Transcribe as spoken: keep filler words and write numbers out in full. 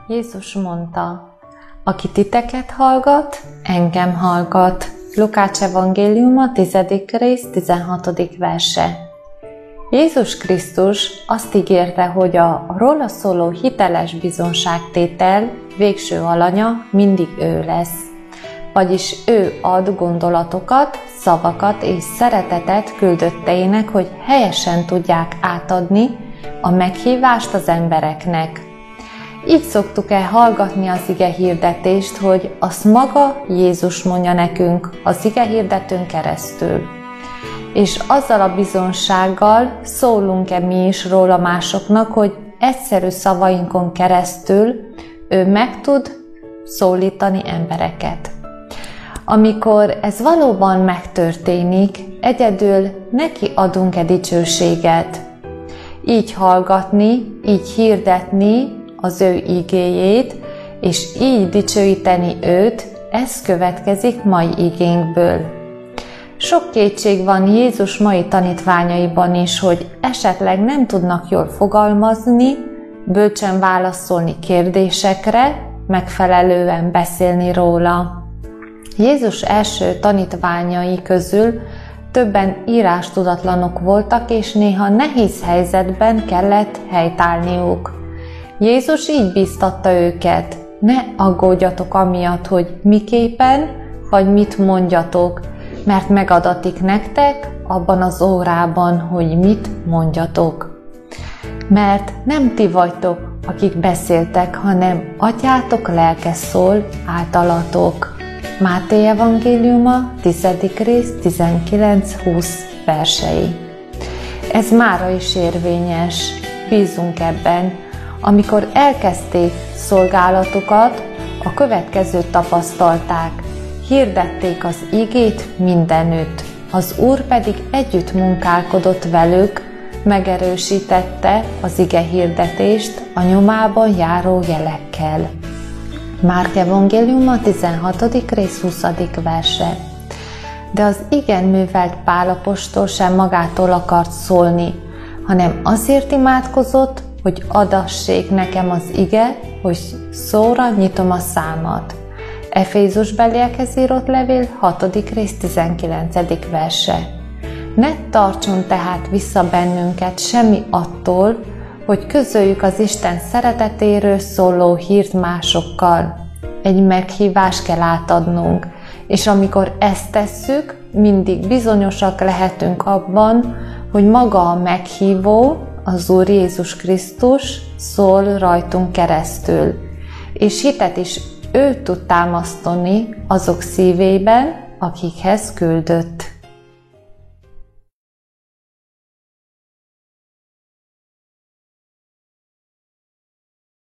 Jézus mondta: aki titeket hallgat, engem hallgat. Lukács evangéliuma, tizedik rész, tizenhatodik verse. Jézus Krisztus azt ígérte, hogy a róla szóló hiteles bizonságtétel végső alanya mindig ő lesz. Vagyis ő ad gondolatokat, szavakat és szeretetet küldötteinek, hogy helyesen tudják átadni a meghívást az embereknek. Így szoktuk-e hallgatni az ige hirdetést, hogy azt maga Jézus mondja nekünk az ige hirdetőn keresztül. És azzal a bizonsággal szólunk-e mi is róla másoknak, hogy egyszerű szavainkon keresztül ő meg tud szólítani embereket. Amikor ez valóban megtörténik, egyedül neki adunk-e dicsőséget. Így hallgatni, így hirdetni az ő igéjét, és így dicsőíteni őt, ez következik mai igénkből. Sok kétség van Jézus mai tanítványaiban is, hogy esetleg nem tudnak jól fogalmazni, bölcsen válaszolni kérdésekre, megfelelően beszélni róla. Jézus első tanítványai közül többen írástudatlanok voltak, és néha nehéz helyzetben kellett helytállniuk. Jézus így bíztatta őket: ne aggódjatok amiatt, hogy miképpen vagy mit mondjatok, mert megadatik nektek abban az órában, hogy mit mondjatok. Mert nem ti vagytok, akik beszéltek, hanem Atyátok lelke szól általatok. Máté evangéliuma, tizedik rész, tizenkilenc-húsz versei. Ez mára is érvényes, bízunk ebben. Amikor elkezdték szolgálatukat, a következőt tapasztalták: hirdették az igét mindenütt, az Úr pedig együtt munkálkodott velük, megerősítette az ige hirdetést a nyomában járó jelekkel. Márk evangéliuma, tizenhatodik rész, huszadik verse. De az igen művelt Pál apostol sem magától akart szólni, hanem azért imádkozott, hogy adassék nekem az ige, hogy szóra nyitom a számat. Efézusbeliekhez írott levél, hatodik rész, tizenkilencedik verse. Ne tartson tehát vissza bennünket semmi attól, hogy közöljük az Isten szeretetéről szóló hírt másokkal. Egy meghívást kell átadnunk, és amikor ezt tesszük, mindig bizonyosak lehetünk abban, hogy maga a meghívó, az Úr Jézus Krisztus szól rajtunk keresztül, és hitet is ő tud támasztani azok szívében, akikhez küldött.